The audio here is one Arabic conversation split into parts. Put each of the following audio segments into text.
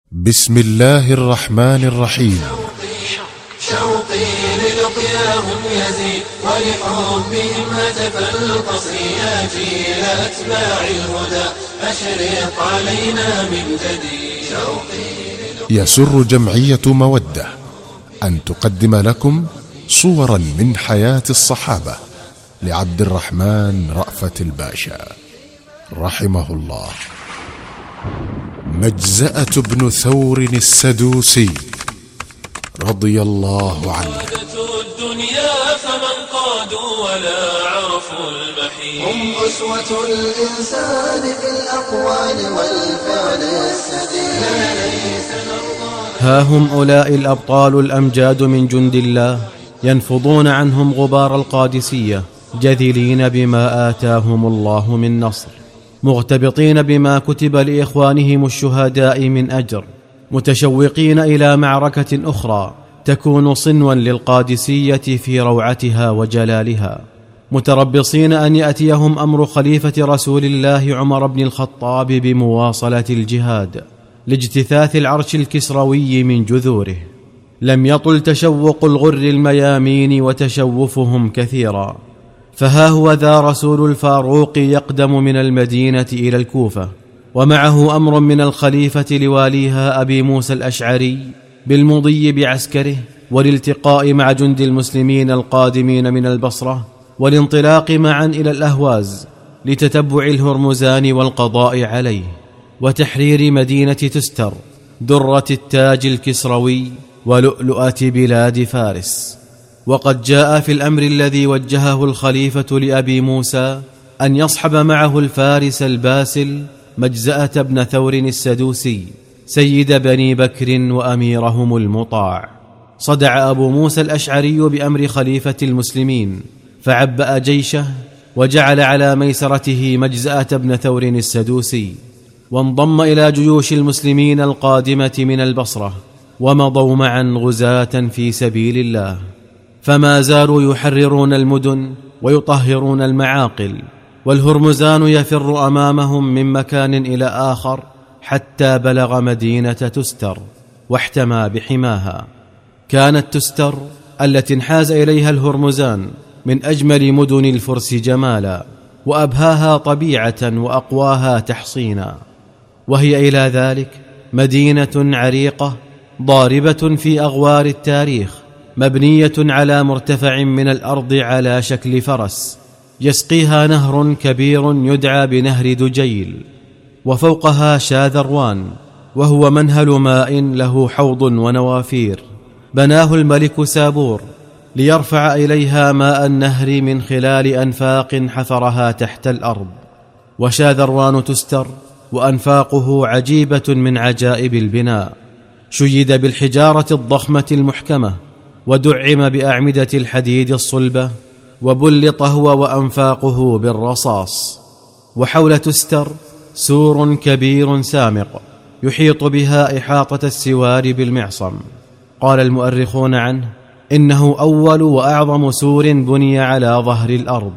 بسم الله الرحمن الرحيم. شوقي للقياهم يزيد ولحبهم هتف القصي جيل أتباع الهدى أشرق علينا من جديد. يسر جمعية مودة أن تقدم لكم صورا من حياة الصحابة لعبد الرحمن رأفت الباشا رحمه الله. مجزأة بن ثور السدوسي رضي الله عنه. الدنيا فمن قادوا ولا عرفوا المحيط هم أسوة الإنسان في الأقوال والفعل السديد. ها هم أولئك الأبطال الأمجاد من جند الله ينفضون عنهم غبار القادسية جذلين بما آتاهم الله من نصر، مغتبطين بما كتب لإخوانهم الشهداء من أجر، متشوقين إلى معركة أخرى تكون صنوا للقادسية في روعتها وجلالها، متربصين أن يأتيهم أمر خليفة رسول الله عمر بن الخطاب بمواصلة الجهاد لاجتثاث العرش الكسروي من جذوره. لم يطل تشوق الغر الميامين وتشوفهم كثيرا، فها هو ذا رسول الفاروق يقدم من المدينة إلى الكوفة، ومعه أمر من الخليفة لواليها أبي موسى الأشعري بالمضي بعسكره والالتقاء مع جند المسلمين القادمين من البصرة، والانطلاق معا إلى الأهواز لتتبع الهرمزان والقضاء عليه، وتحرير مدينة تستر درة التاج الكسروي ولؤلؤة بلاد فارس. وقد جاء في الأمر الذي وجهه الخليفة لأبي موسى أن يصحب معه الفارس الباسل مجزأة بن ثور السدوسي سيد بني بكر وأميرهم المطاع. صدع أبو موسى الأشعري بأمر خليفة المسلمين فعبأ جيشه وجعل على ميسرته مجزأة بن ثور السدوسي، وانضم إلى جيوش المسلمين القادمة من البصرة، ومضوا معا غزاة في سبيل الله، فما زالوا يحررون المدن ويطهرون المعاقل، والهرمزان يفر أمامهم من مكان إلى آخر حتى بلغ مدينة تستر واحتمى بحماها. كانت تستر التي انحاز إليها الهرمزان من أجمل مدن الفرس جمالا وأبهاها طبيعة وأقواها تحصينا، وهي إلى ذلك مدينة عريقة ضاربة في أغوار التاريخ، مبنية على مرتفع من الأرض على شكل فرس، يسقيها نهر كبير يدعى بنهر دجيل، وفوقها شاذروان وهو منهل ماء له حوض ونوافير بناه الملك سابور ليرفع إليها ماء النهر من خلال أنفاق حفرها تحت الأرض. وشاذروان تستر وأنفاقه عجيبة من عجائب البناء، شيد بالحجارة الضخمة المحكمة ودعم بأعمدة الحديد الصلبة، وبلط هو وأنفاقه بالرصاص. وحول تستر سور كبير سامق يحيط بها إحاطة السوار بالمعصم. قال المؤرخون عنه إنه أول وأعظم سور بني على ظهر الأرض.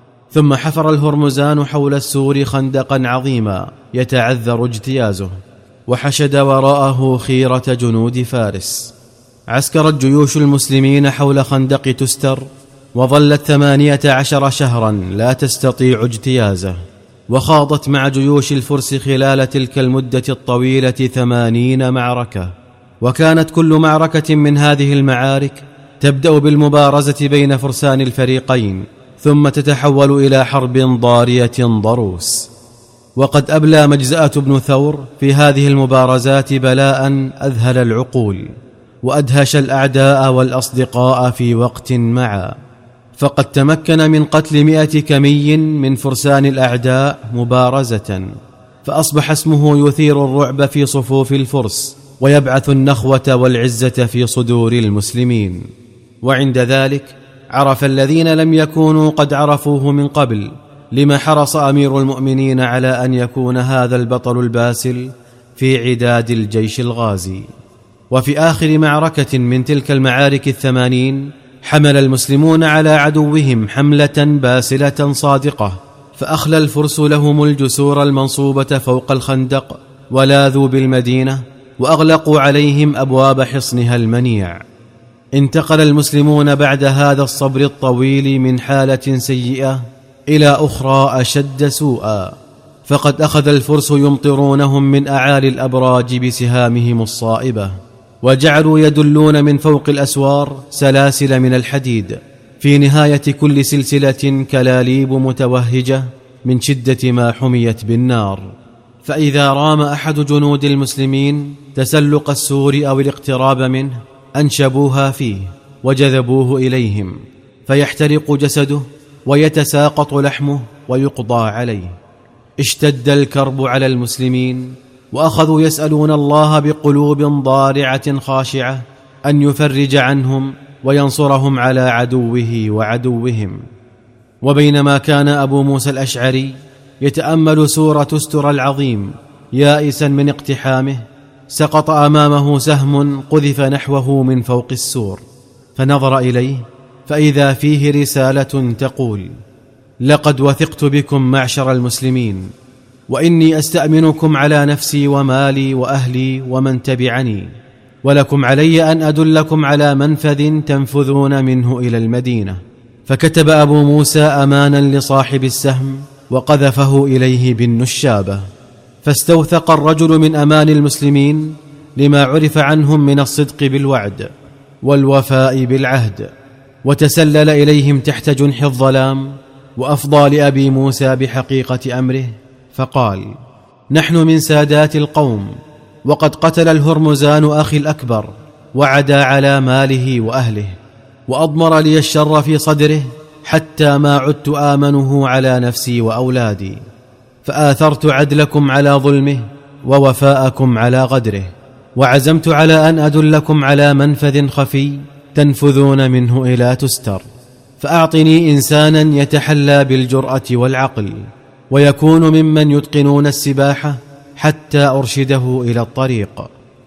ثم حفر الهرمزان حول السور خندقا عظيما يتعذر اجتيازه، وحشد وراءه خيرة جنود فارس. عسكرت جيوش المسلمين حول خندق تستر وظلت 18 شهرا لا تستطيع اجتيازه، وخاضت مع جيوش الفرس خلال تلك المدة الطويلة 80 معركة، وكانت كل معركة من هذه المعارك تبدأ بالمبارزة بين فرسان الفريقين ثم تتحول إلى حرب ضارية ضروس. وقد أبلى مجزأة بن ثور في هذه المبارزات بلاء أذهل العقول وأدهش الأعداء والأصدقاء في وقت معا، فقد تمكن من قتل 100 كمي من فرسان الأعداء مبارزة، فأصبح اسمه يثير الرعب في صفوف الفرس ويبعث النخوة والعزة في صدور المسلمين. وعند ذلك عرف الذين لم يكونوا قد عرفوه من قبل لما حرص أمير المؤمنين على أن يكون هذا البطل الباسل في عداد الجيش الغازي. وفي آخر معركة من تلك المعارك 80 حمل المسلمون على عدوهم حملة باسلة صادقة، فأخلى الفرس لهم الجسور المنصوبة فوق الخندق ولاذوا بالمدينة وأغلقوا عليهم أبواب حصنها المنيع. انتقل المسلمون بعد هذا الصبر الطويل من حالة سيئة إلى أخرى أشد سوءا، فقد أخذ الفرس يمطرونهم من أعالي الأبراج بسهامهم الصائبة، وجعلوا يدلون من فوق الأسوار سلاسل من الحديد، في نهاية كل سلسلة كلاليب متوهجة من شدة ما حميت بالنار. فإذا رام أحد جنود المسلمين تسلق السور أو الاقتراب منه أنشبوها فيه وجذبوه إليهم، فيحترق جسده ويتساقط لحمه ويقضى عليه. اشتد الكرب على المسلمين، وأخذوا يسألون الله بقلوب ضارعة خاشعة أن يفرج عنهم وينصرهم على عدوه وعدوهم. وبينما كان أبو موسى الأشعري يتأمل سورة تستر العظيم يائسا من اقتحامه، سقط أمامه سهم قذف نحوه من فوق السور، فنظر إليه فإذا فيه رسالة تقول: لقد وثقت بكم معشر المسلمين، وإني أستأمنكم على نفسي ومالي وأهلي ومن تبعني، ولكم علي أن أدلكم على منفذ تنفذون منه إلى المدينة. فكتب أبو موسى أمانا لصاحب السهم وقذفه إليه بالنشابة، فاستوثق الرجل من أمان المسلمين لما عرف عنهم من الصدق بالوعد والوفاء بالعهد، وتسلل إليهم تحت جنح الظلام، وأفضى لأبي موسى بحقيقة أمره، فقال: نحن من سادات القوم، وقد قتل الهرمزان أخي الأكبر وعدا على ماله وأهله، وأضمر لي الشر في صدره حتى ما عدت آمنه على نفسي وأولادي، فآثرت عدلكم على ظلمه ووفاءكم على غدره، وعزمت على أن أدلكم على منفذ خفي تنفذون منه إلى تستر، فأعطني إنسانا يتحلى بالجرأة والعقل، ويكون ممن يتقنون السباحة حتى أرشده إلى الطريق.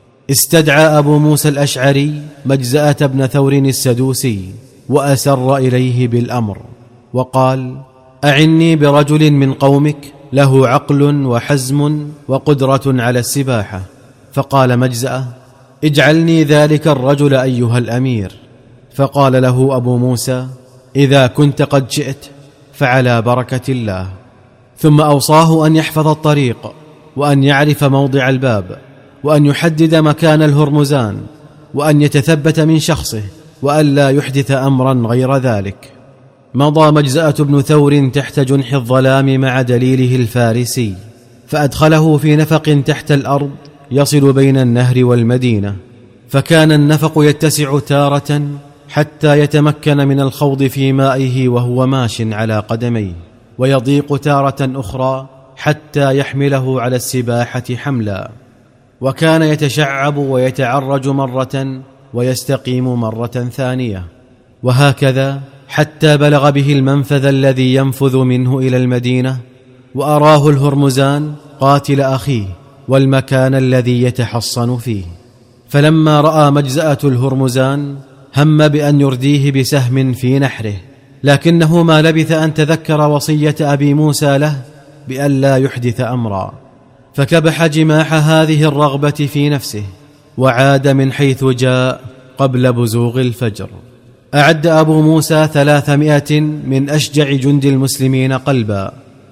استدعى أبو موسى الأشعري مجزأة بن ثور السدوسي وأسر إليه بالأمر، وقال: أعني برجل من قومك له عقل وحزم وقدرة على السباحة. فقال مجزأة: اجعلني ذلك الرجل أيها الأمير. فقال له أبو موسى: إذا كنت قد جئت فعلى بركة الله. ثم أوصاه أن يحفظ الطريق، وأن يعرف موضع الباب، وأن يحدد مكان الهرمزان، وأن يتثبت من شخصه، وأن لا يحدث أمرا غير ذلك. مضى مجزأة بن ثور تحت جنح الظلام مع دليله الفارسي، فأدخله في نفق تحت الأرض يصل بين النهر والمدينة، فكان النفق يتسع تارة حتى يتمكن من الخوض في مائه وهو ماش على قدميه، ويضيق تارة أخرى حتى يحمله على السباحة حملا، وكان يتشعب ويتعرج مرة ويستقيم مرة ثانية، وهكذا حتى بلغ به المنفذ الذي ينفذ منه إلى المدينة، وأراه الهرمزان قاتل أخيه والمكان الذي يتحصن فيه. فلما رأى مجزأة الهرمزان هم بأن يرديه بسهم في نحره، لكنه ما لبث أن تذكر وصية أبي موسى له بأن لا يحدث أمرا، فكبح جماح هذه الرغبة في نفسه وعاد من حيث جاء قبل بزوغ الفجر. أعد أبو موسى 300 من أشجع جند المسلمين قلبا،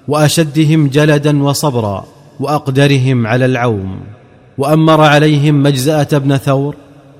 وأشدهم جلدا وصبرا، وأقدرهم على العوم، وأمر عليهم مجزأة بن ثور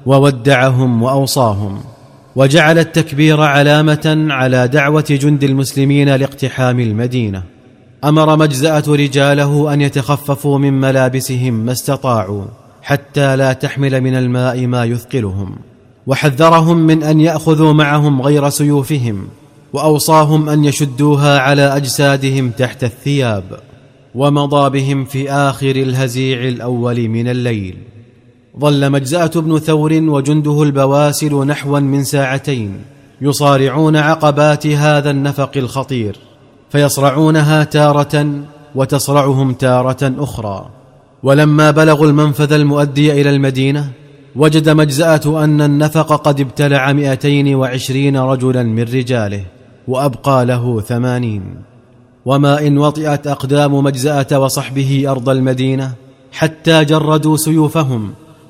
وودعهم وأوصاهم، وجعل التكبير علامة على دعوة جند المسلمين لاقتحام المدينة. أمر مجزأة رجاله أن يتخففوا من ملابسهم ما استطاعوا حتى لا تحمل من الماء ما يثقلهم، وحذرهم من أن يأخذوا معهم غير سيوفهم، وأوصاهم أن يشدوها على أجسادهم تحت الثياب. ومضى بهم في آخر الهزيع الأول من الليل. ظل مجزأة بن ثور وجنده البواسل نحوا من ساعتين يصارعون عقبات هذا النفق الخطير، فيصرعونها تارة وتصرعهم تارة أخرى. ولما بلغوا المنفذ المؤدي إلى المدينة وجد مجزأة أن النفق قد ابتلع 220 رجلا من رجاله، وأبقى له 80. وما إن وطئت أقدام مجزأة وصحبه أرض المدينة حتى جردوا سيوفهم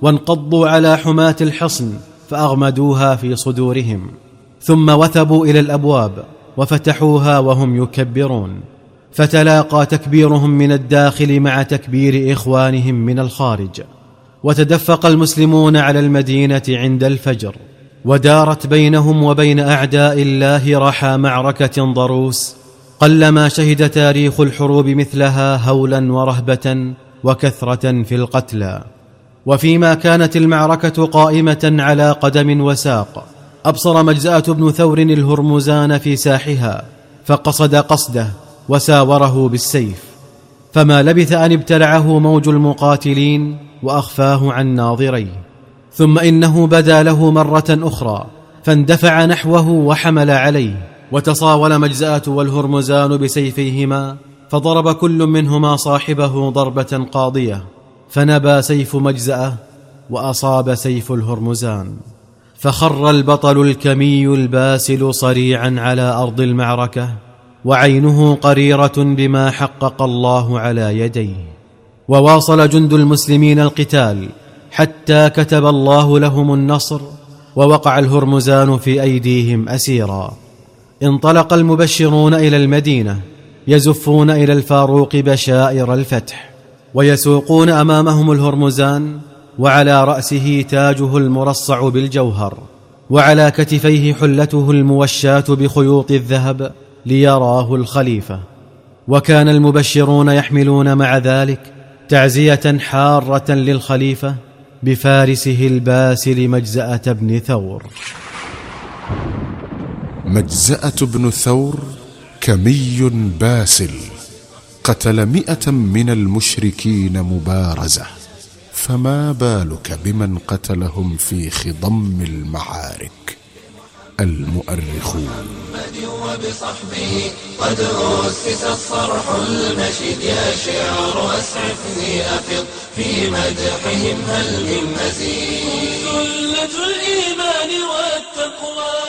وانقضوا على حماة الحصن فأغمدوها في صدورهم، ثم وثبوا إلى الأبواب وفتحوها وهم يكبرون، فتلاقى تكبيرهم من الداخل مع تكبير إخوانهم من الخارج، وتدفق المسلمون على المدينة عند الفجر، ودارت بينهم وبين أعداء الله رحى معركة ضروس قلما شهد تاريخ الحروب مثلها هولا ورهبة وكثرة في القتلى. وفيما كانت المعركة قائمة على قدم وساق، أبصر مجزأة بن ثور الهرمزان في ساحها، فقصد قصده وساوره بالسيف، فما لبث أن ابتلعه موج المقاتلين وأخفاه عن ناظريه، ثم إنه بدا له مرة أخرى فاندفع نحوه وحمل عليه، وتصاول مجزأة والهرمزان بسيفيهما، فضرب كل منهما صاحبه ضربة قاضية، فنبى سيف مجزأة وأصاب سيف الهرمزان، فخر البطل الكمي الباسل صريعا على أرض المعركة، وعينه قريرة بما حقق الله على يديه. وواصل جند المسلمين القتال حتى كتب الله لهم النصر، ووقع الهرمزان في أيديهم أسيرا. انطلق المبشرون إلى المدينة يزفون إلى الفاروق بشائر الفتح، ويسوقون أمامهم الهرمزان، وعلى رأسه تاجه المرصع بالجوهر، وعلى كتفيه حلته الموشاة بخيوط الذهب ليراه الخليفة. وكان المبشرون يحملون مع ذلك تعزية حارة للخليفة بفارسه الباسل مجزأة بن ثور. مجزأة بن ثور كمي باسل، قتل 100 من المشركين مبارزة، فما بالك بمن قتلهم في خضم المعارك. المؤرخون. وبصحبه قد أسس الصرح المشيد، يا شعر أسعفني أفض في مدحهم هل من مزيد. سلة الإيمان والتقوى